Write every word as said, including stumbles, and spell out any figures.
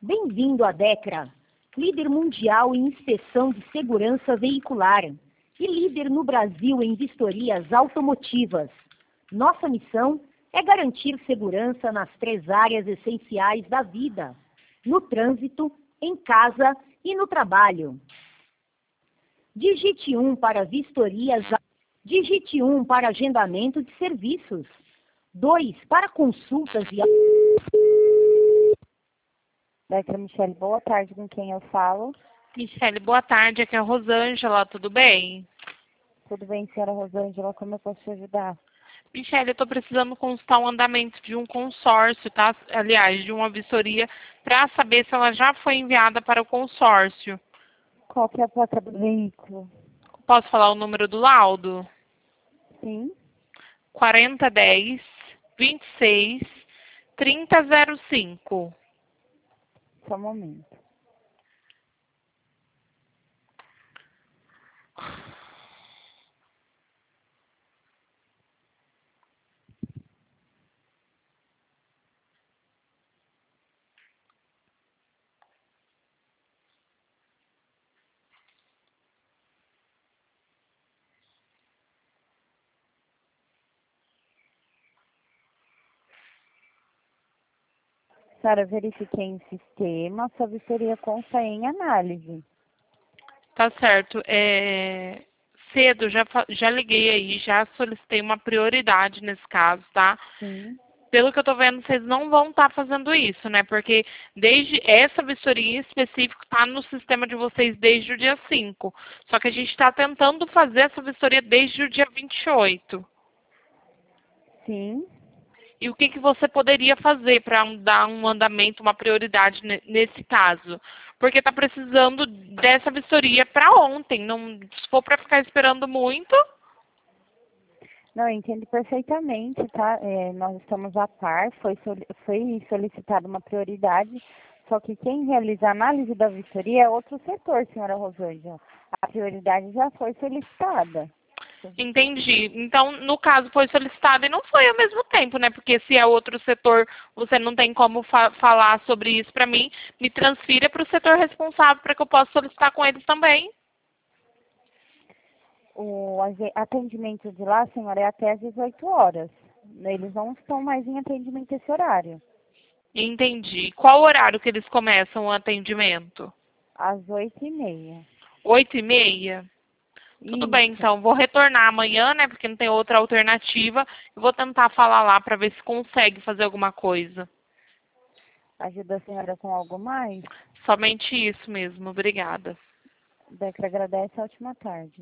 Bem-vindo à Decra, líder mundial em inspeção de segurança veicular e líder no Brasil em vistorias automotivas. Nossa missão é garantir segurança nas três áreas essenciais da vida: no trânsito, em casa e no trabalho. Digite um para vistorias, digite um para agendamento de serviços, dois para consultas e... Decra Michele, boa tarde, com quem eu falo? Michele, boa tarde, aqui é a Rosângela, tudo bem? Tudo bem, senhora Rosângela, como eu posso te ajudar? Michele, eu estou precisando consultar o andamento de um consórcio, tá? Aliás, de uma vistoria, para saber se ela já foi enviada para o consórcio. Qual que é a placa do veículo? Posso falar o número do laudo? Sim. quarenta dez, vinte e seis, trinta zero cinco. Só um momento. Senhora, verifiquei em sistema, sua vistoria consta em análise. Tá certo. É... Cedo, já, fa- já liguei aí, já solicitei uma prioridade nesse caso, tá? Sim. Pelo que eu tô vendo, vocês não vão estar fazendo isso, né? Porque desde essa vistoria em específico está no sistema de vocês desde o dia cinco. Só que a gente está tentando fazer essa vistoria desde o dia vinte e oito. Sim. E o que, que você poderia fazer para dar um andamento, uma prioridade ne- nesse caso? Porque está precisando dessa vistoria para ontem. Não, se for para ficar esperando muito, Não, eu entendo perfeitamente, tá? É, nós estamos a par, foi, soli- foi solicitada uma prioridade, só que quem realiza a análise da vistoria é outro setor, senhora Rosângela. A prioridade já foi solicitada. entendi. Então, no caso, foi solicitado e não foi ao mesmo tempo, né? Porque se é outro setor, você não tem como fa- falar sobre isso para mim, me transfira para o setor responsável para que eu possa solicitar com eles também. O age- atendimento de lá, senhora, é até às dezoito horas. Eles não estão mais em atendimento esse horário. Entendi. Qual horário que eles começam o atendimento? Às oito e meia. Oito e meia? Tudo bem, Isso. então. Vou retornar amanhã, né? Porque não tem outra alternativa. Eu vou tentar falar lá para ver se consegue fazer alguma coisa. Ajuda a senhora com algo mais? Somente isso mesmo. Obrigada. Decra agradece, ótima tarde.